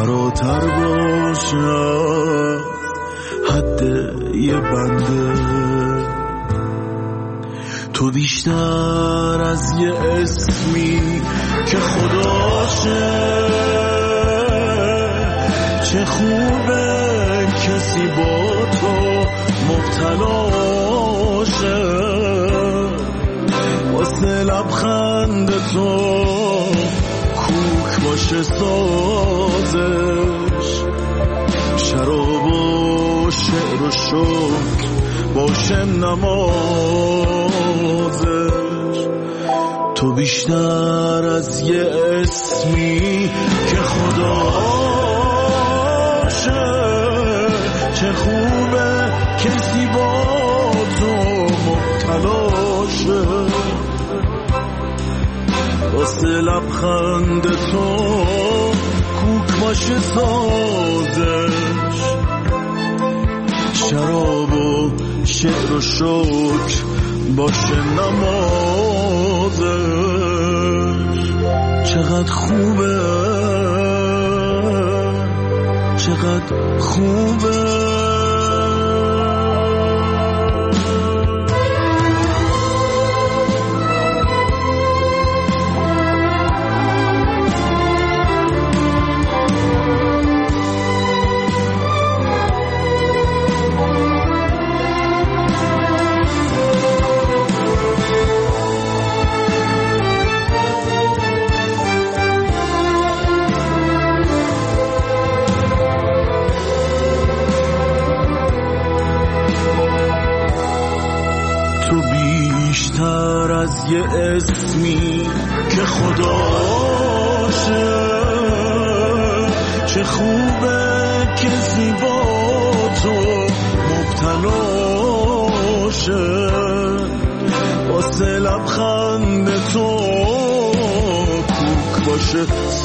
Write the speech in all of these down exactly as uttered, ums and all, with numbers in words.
فراتر باشد حد یه بنده. تو بیشتر از یه اسمی که خداشه، چه خوبه کسی با تو مبتلاشه، واسه لبخند تو کوک باشه سازش، شراب و شعر و شکر باشه نمازش. تو بیشتر از یه اسمی که خداشه، چه خوبه کسی با تو مبتلاشه، واسه لبخند تو کوک باشه سازش، شراب و شعر و شکر باشه نمازش. چقدر خوبه، چقدر خوبه. بیشتر از یه اسمی که خداشه، چه خوبه کسی با تو مبتلاشه، واسه لبخند تو کوک باشه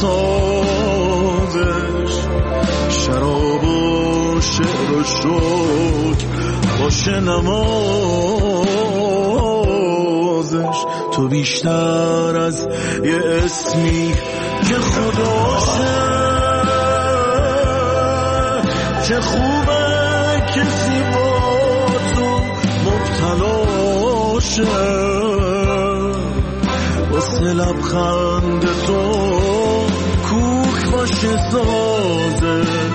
سازش، شراب و شعر و شکر باشه نمازش. تو بیشتر از یه اسمی که خداشه، چه خوبه کسی با تو مبتلاشه، واسه لبخند تو کوک باشه سازش،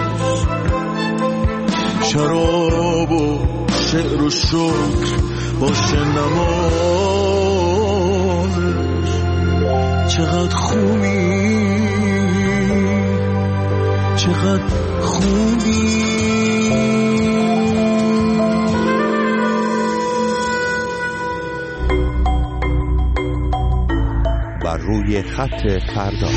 شراب و شعر و شکر باشه نمازش. چقدر خوبی، چقدر خوبی. بر روی خط فردا.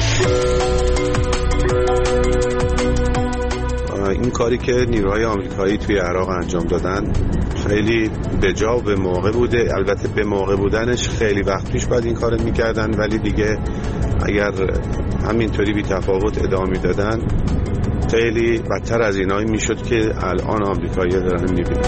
این کاری که نیروهای آمریکایی توی عراق انجام دادن خیلی به جا و به موقع بوده. البته به موقع بودنش خیلی وقت پیش باید این کار میکردن، ولی دیگه اگر همینطوری بی تفاوت ادامه میدادن خیلی بدتر از اینایی میشد که الان آمریکایی دارن میبینن.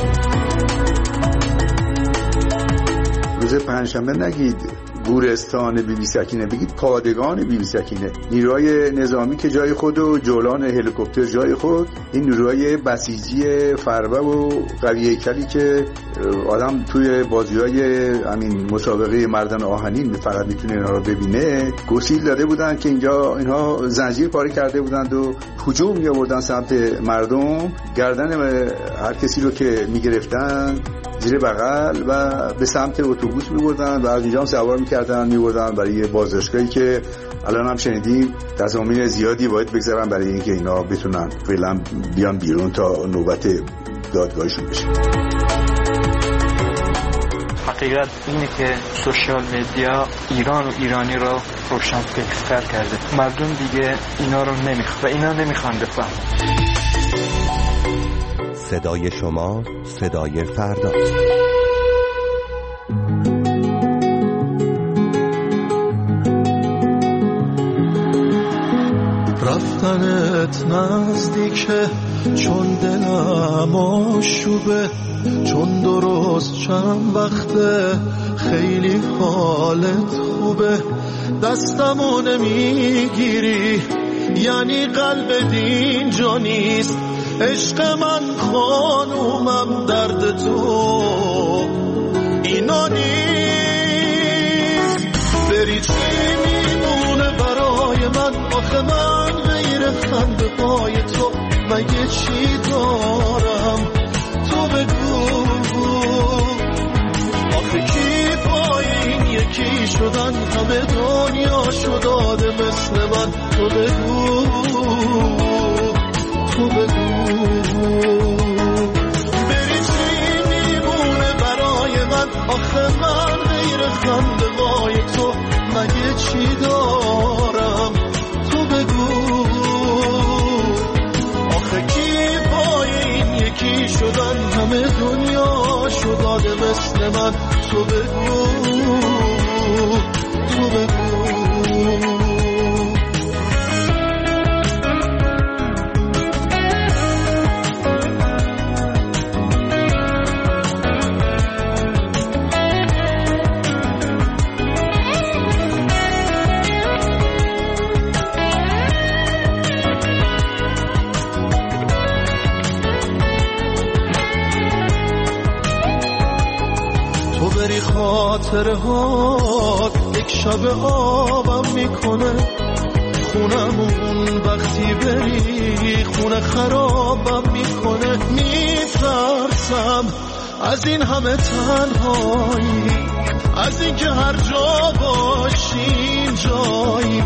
روز پنجشنبه نگید گورستان بی بی سکینه، بگید پادگان بی بی سکینه. نیروهای نظامی که جای خود و جولان هلیکوپتر جای خود، این نیروهای بسیجی فربه و قوی هیکلی که آدم توی بازی‌های همین مسابقه مردان آهنین فقط میتونه اینا رو ببینه، گسیل داده بودن که اینجا اینها زنجیر پاره کرده بودند و هجوم می‌آوردن سمت مردم، گردن هر کسی رو که می‌گرفتن زیر بغل و به سمت اتوبوس می‌بردن و از اینجا هم سوار می‌کردن می‌بردن برای بازداشتگاهی که الان هم شنیدیم تضامین زیادی باید بگذارن برای اینکه اینا بتونن فعلا بیان بیرون تا نوبت دادگاهشون بشه. حقیقت اینه که سوشال مدیا ایران و ایرانی رو روشنفکرتر کرده. مردم دیگه اینا رو نمیخوان و اینا نمیخوان بفهمن. صدای شما صدای فردا. رفتنت نزدیکه چون دلم آشوبه، چون درست چند وقته خیلی حالت خوبه، دستمو نمیگیری یعنی قلب دین جا نیست. عشق من خانومم درد تو اینا نیست. بری چی میمونه برای من؟ آخه من غیر خنده پای تو مگه چی دارم؟ تو بگو آخه کی پای این یکی شدن؟ همه دنیا شداده مثل من. تو بگو تو بگو بری چی میمونه برای من؟ آخه من غیر خنده وای تو مگه چی دارم؟ تو بگو آخه کی پای این یکی شدن؟ همه دنیا شداده مثل من. تو بگو تو بگو خاطره ها یک شب آبم میکنه. خونمون وقتی بری خونه خرابم میکنه. میترسم از این همه تنهایی، از این که هر جا باشیم جایی.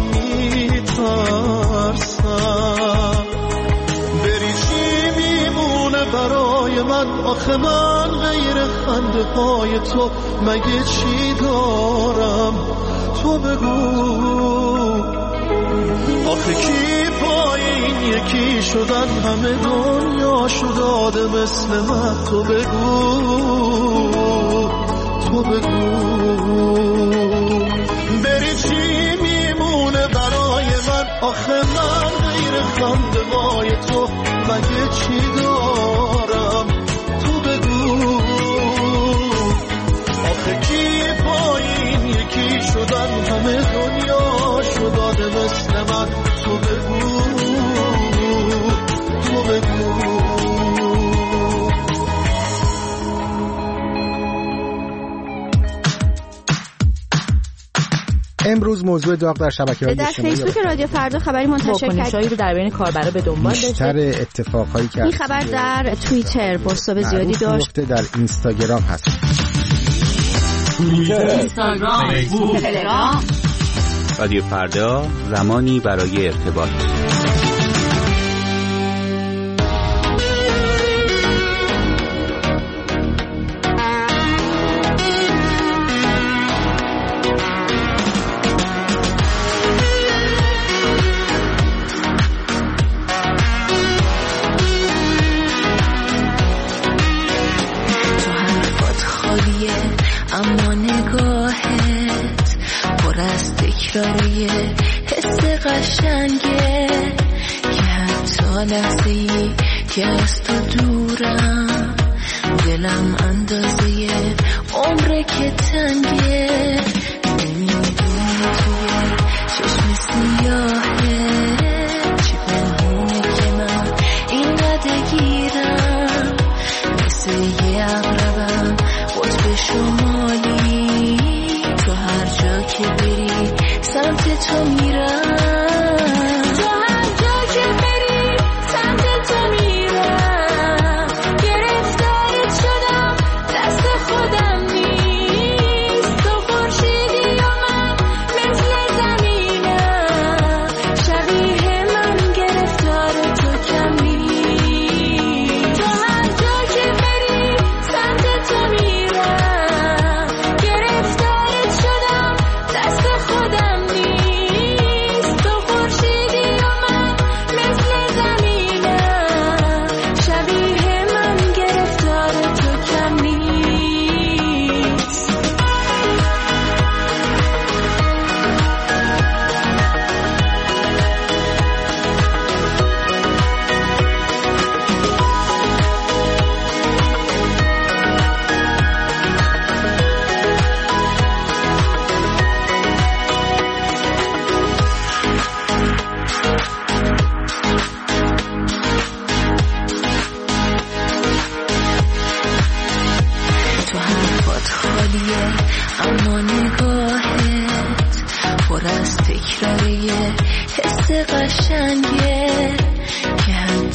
میترسم بری چی میمونه برای من؟ آخه من غیر خنده های تو مگه چی دارم؟ تو بگو آخه کی پای این یکی شدن؟ همه دنیا شداده مثل من. تو بگو تو بگو بری چی میمونه برای من؟ آخه من غیر خنده وای تو مگه چی دارم؟ تو بگو آخه کی پای این یکی شدن؟ همه دنیا شداده مثل من. تو بگو تو بگو امروز موضوع داغ در شبکه‌های اجتماعی در فیسبوک رادیو فردا خبری منتشر کرد رو در بین کاربرا به دنبال داشته. بیشتر اتفاقایی که این خبر در توییتر بازتاب زیادی داشت. در اینستاگرام هست. توییتر، اینستاگرام، فیسبوک، تلگرام. رادیو فردا، زمانی برای ارتباط. حس قشنگه که حتی لحظه ای که از تو دورم دلم اندازه عمره که تنگه. نمیدونی توی چشم سیاهه چی پنهونه که من اینقدر گیرم. مثل یه عقربم قطب شمالی تو هر جا که بری سمت تو میرم. تو هر جا که بری سمت تو میرم. گرفتارت شدم دست خودم نیست. تو خورشیدی و من مثل زمینم. شبیه من گرفتار تو کم نیست. تو هر جا که بری سمت تو میرم. گرفتارت شدم دست خودم نیست.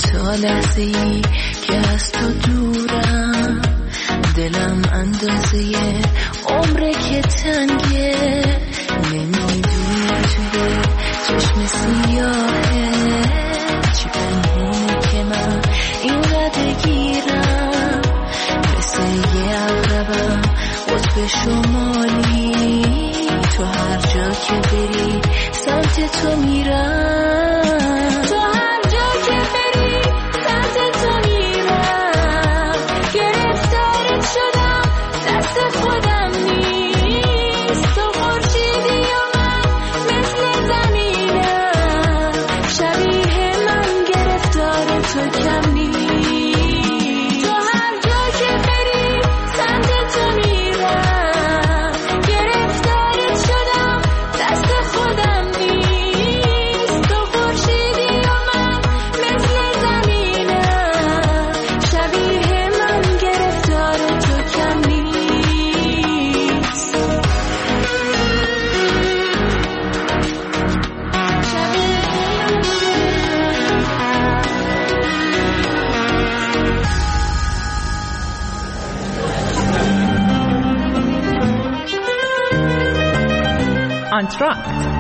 تا لحظه ای که از تو دورم، دلم اندازه عمره که تنگه، نمیدونی توی چشم سیاهه چی پنهونه که من اینقدر گیرم، مثل یه عقربم قطب شمالی، تو هر جا که بری سمت تو میرم، تو هر جا که بری سمت تو میرم، گرفتارت شدم دست خودم نیست، تو خورشیدی و من مثل زمینم، شبیه من گرفتار تو کم نیست، تو هر جا که بری سمت تو میرم، گرفتارت شدم دست خودم نیست، تو خورشیدی و من مثل زمینم، شبیه من گرفتار تو کم نیست. آنتراکت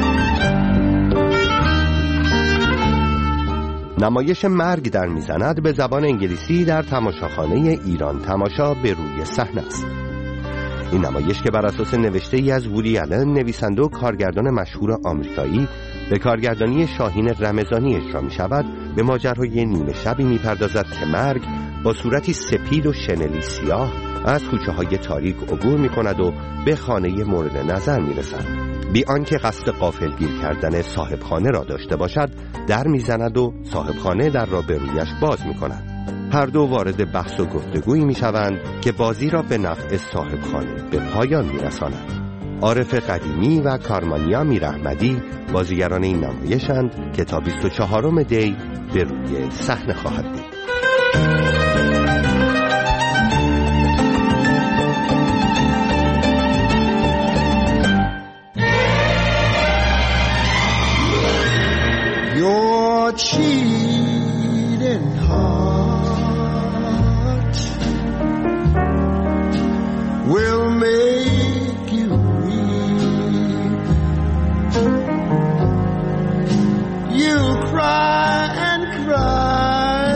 نمایش مرگ در میزند به زبان انگلیسی در تماشاخانه ایران تماشا به روی صحنه است. این نمایش که بر اساس نوشته ای از وودی آلن، نویسنده و کارگردان مشهور آمریکایی، به کارگردانی شاهین رمضانی اجرا می شود، به ماجرای نیمه شبی می پردازد که مرگ با صورتی سپید و شنلی سیاه از کوچه های تاریک عبور می کند و به خانه مورد نظر می رسد. بی آنکه قصد غافلگیر کردن صاحب خانه را داشته باشد، در می زند و صاحب خانه در را به رویش باز می کند. هر دو وارد بحث و گفتگویی می شوند که بازی را به نفع صاحب خانه به پایان می رساند. عارف قدیمی و کارمانیا میراحمدی بازیگران این نمایشند که تا بیست و چهارم دی به روی صحنه خواهد بود. Your cheating heart will make you weep. You'll cry and cry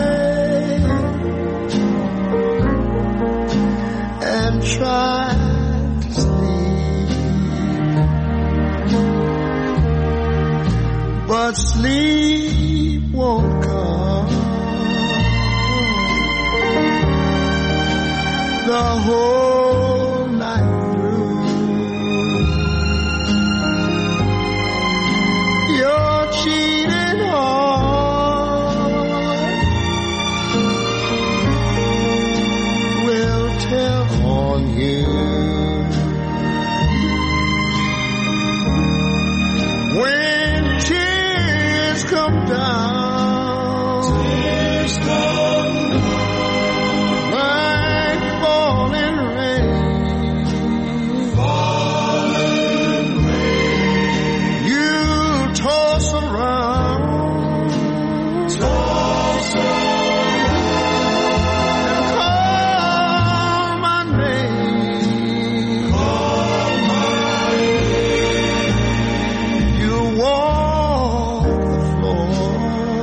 and try to sleep, but sleep won't come. The whole night through, your cheating heart will tell on you. When tears come down, tears come down like falling rain, falling rain. You toss around, toss around, and call my name, call my name. You walk the floor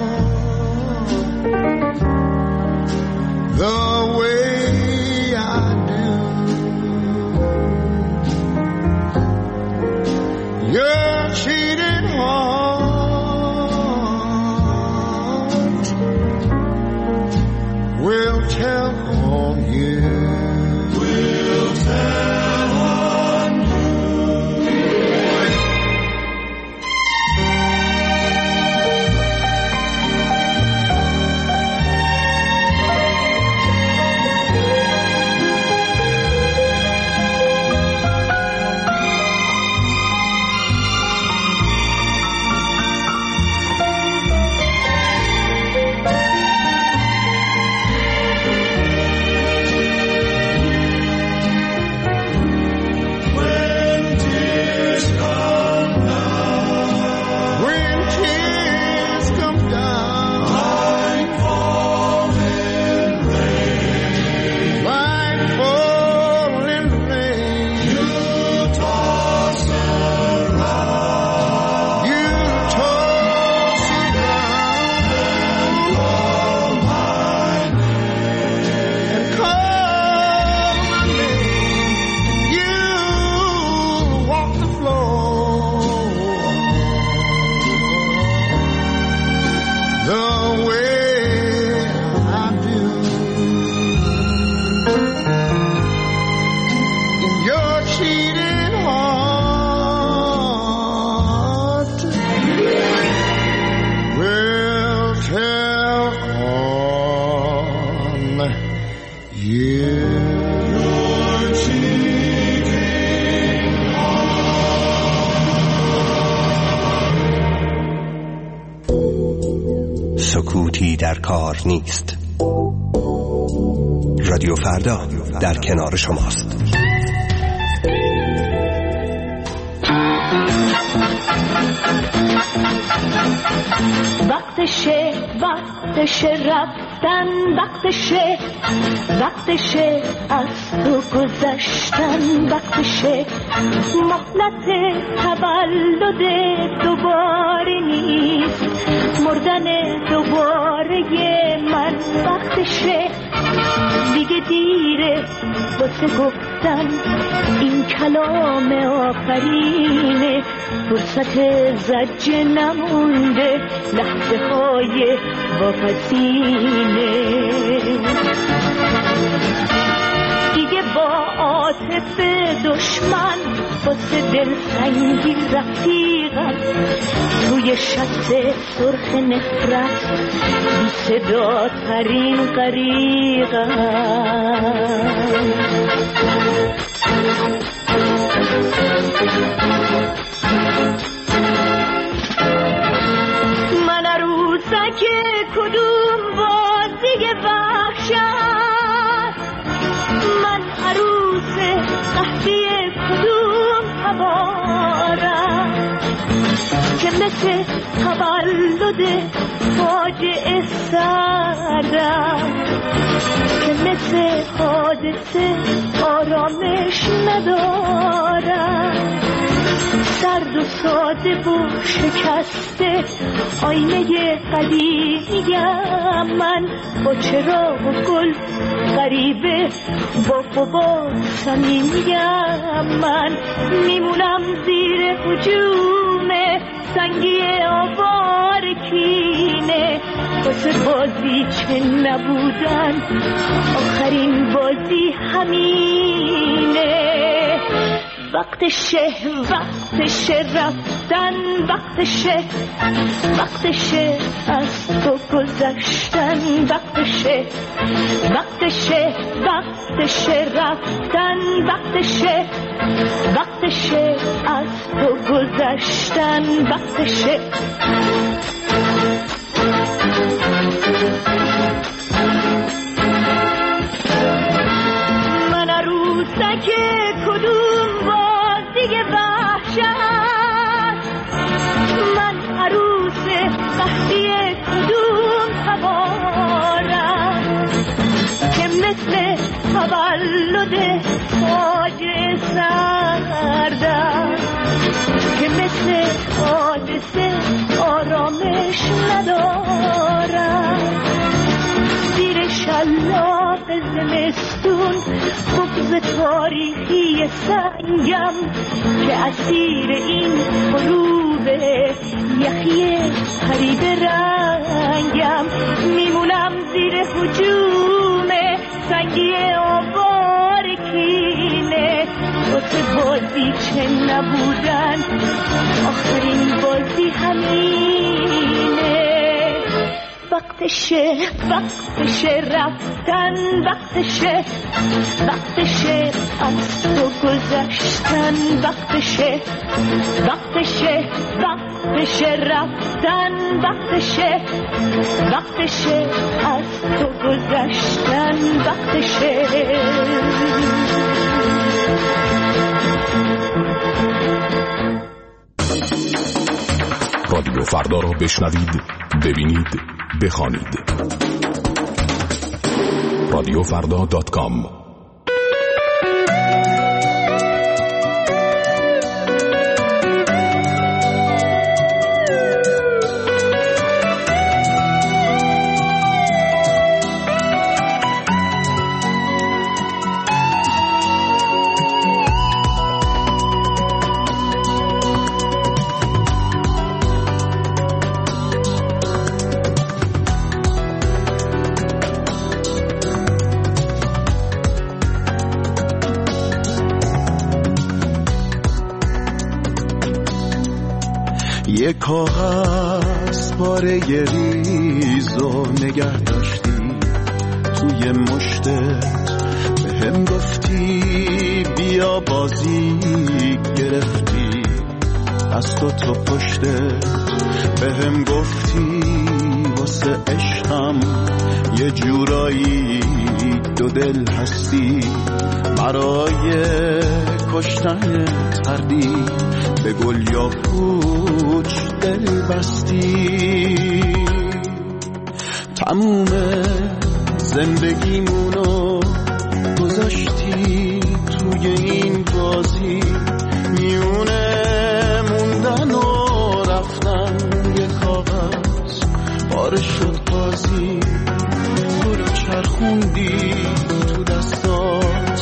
the way I do. Your cheating heart will tell on you. Will tell on you. سکوتی در کار نیست. رادیو فردا در کنار شماست. وقتشه وقتشه رفتن، وقتشه وقتشه از تو گذشتن، وقتشه مهلت تولد دوباره نیست، مردن دوباره من، وقتشه دیگه دیره واسه گفتن این کلام آخرینه، فرصت زجه نمونده، لحظه های واپسینه، دیگه با عاطف دشمن واسه دلسنگی رفیقم، توی شط سرخ نفرت بی صدا ترین غریقم. من عروسک کدوم بازی وحشت، من عروس قهدی کدوم هوارم که مثل تولد فاجعه سردم، که مثل حادثه آرامش ندارم، سرد و ساده و شکسته آینه قدیمیم من، با چراغ و گل غریبه با بابا صمیمیم من، میمونم زیر هجوم سنگی آوار کینه، واسه بازی چه نبودن آخرین بازی همینه، وقتشه وقتشه رفتن، وقتشه وقتشه از تو گذشتن، وقتشه وقتشه وقتشه رفتن، وقتشه وقتشه از تو گذشتن، وقتشه. من عروسک کدوم بازی وحشت، من عروس قهدی کدوم هوارم که مثل تولد فاجعه سردم، که مثل حادثه آرامش ندارم، زیر شلاق زمستون بغض تاریخی سنگم که اسیر این غروب یخی پرید رنگم، میمونم زیر هجوم سنگی آوار کینه، واسه بازی چه نبودن آخرین بازی همینه، وقتشه وقتشه رفتن، وقتشه وقتشه از تو گذشتن، وقتشه وقتشه وقتشه رفتن، وقتشه وقتشه از تو گذشتن، وقتشه. رادیو فردا را بشنوید، ببینید، بخوانید. رادیو فردا دات کام. یک کاغذ پاره ریزو نگه داشتی توی مشتت، به هم گفتی بیا بازی گرفتی از تو تو پشتت، به هم گفتی واسه هم یه جورایی دو دل هستی، برای کشتن تردی به گل یا پوچ دل بستی. تموم زندگیمونو گذاشتی توی این بازی، میونه موندن و رفتن یه کاغذ بارش شد قاضی. تو رو چرخوندی تو دستات،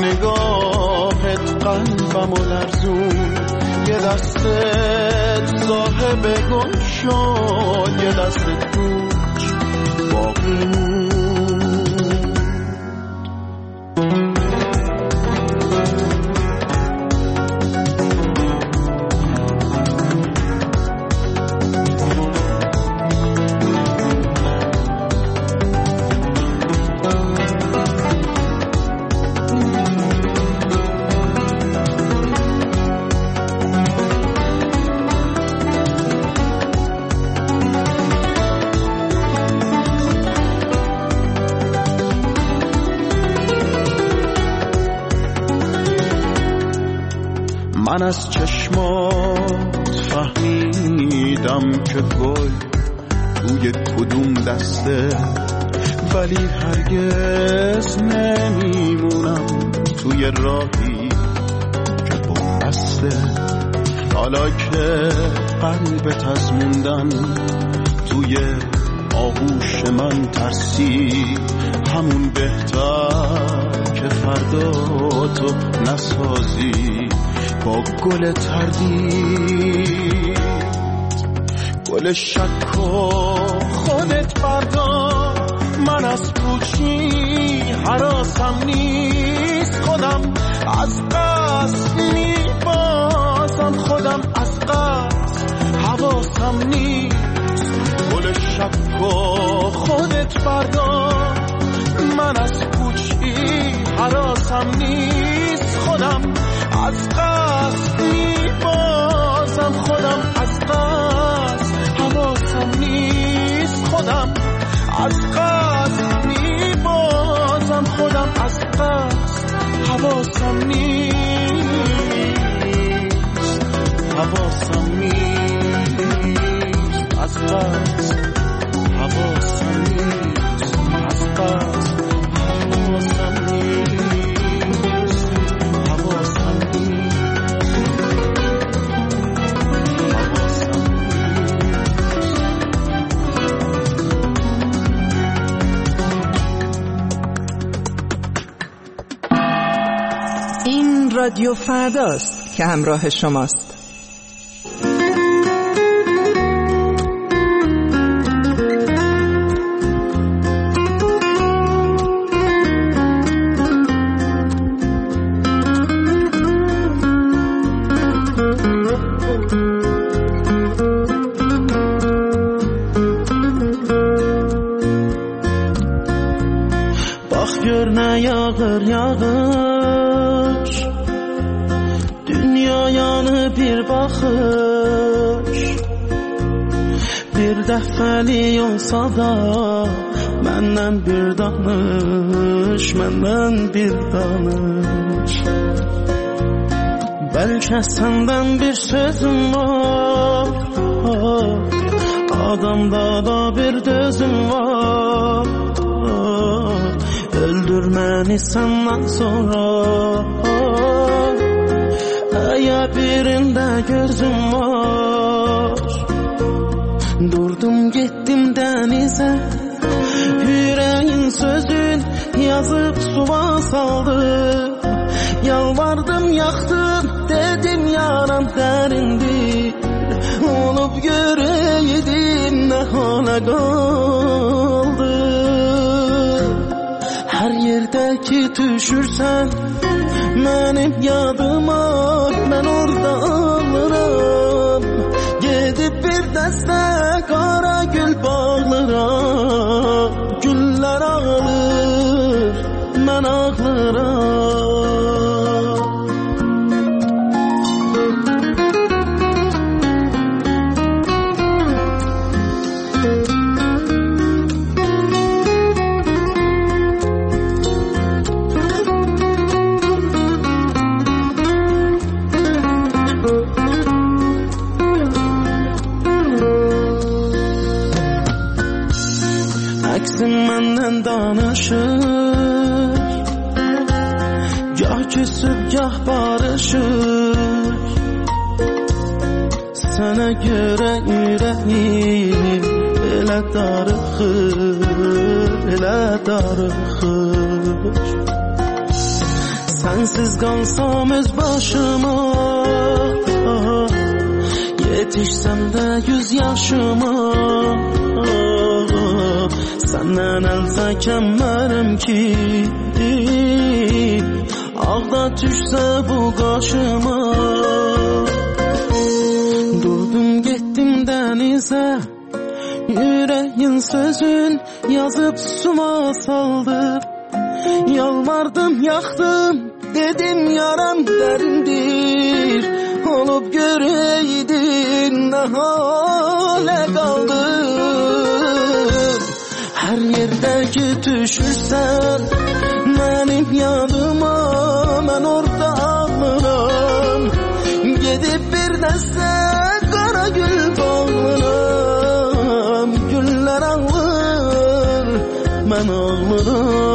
نگاهت قلبمو لرزون. یه دستت صاحب گل شد، یه دستت پوچ باقی مون. من از چشمات فهمیدم که گل توی کدوم دسته، ولی هرگز نمیمونم توی راهی که بسته. حالا که قلبت از موندن توی آغوش من ترسی، همون بهتر که فردا تو نسازی با گل تردید. گل شک و خودت فردا، من از پوچی حراسم نیست. خودم از قصد میبازم، خودم از قصد حواسم نیست. گل شک و خودت فردا، من از پوچی حراسم نیست. خودم از قصد میبازم، خودم از قصد حواسم نیست. خودم از قصد میبازم، خودم از قصد حواسم نیست. حواسم نیست، از قصد حواسم نیست. از قصد حواسم نیست. رادیو فرداست که همراه شماست. Bax gör nə yağır yağış, dünyayani bir baxış. Bir dəfəli olsa da məndən bir danış, məndən bir danış. Bəlkə səndən bir sözüm var, adamda da bir dözüm var. Öldür məni səndən sonra, əgər birində gözüm var. Durdum getdim dənizə, yüreğin sözün yazıb suva saldı. Yalvardım yaxdım, dedim yaram dərindir. Olub görəydim nə hala qaldı. Hər yerdə ki düşürsən mənim yadıma, mən orada ağlıram. Gedib bir dəstə qara gül bağlıram. Güllər ağlır, mən ağlıram. Nəksin məndən danışır, gah küsüb gah barışır. Sənə görə ürəyim elə darıxır, elə darıxır. Sənsiz qalsam öz başıma, yetişsəm də yüz yaşıma. Səndən əl çəkənmərəm ki, ağda düşsə bu qaşıma. Durdum getdim dənizə, yüreğin sözün yazıb suma saldı. Yalvardım yaxdım, dedim yaram dərindir. Olub görəydin nə halə qaldım. Hər yerdə ki düşürsən mənim yadıma, mən orada ağlıram. Gedib bir dəstə qara gül bağlıram. Güllər ağlar, mən ağlıram.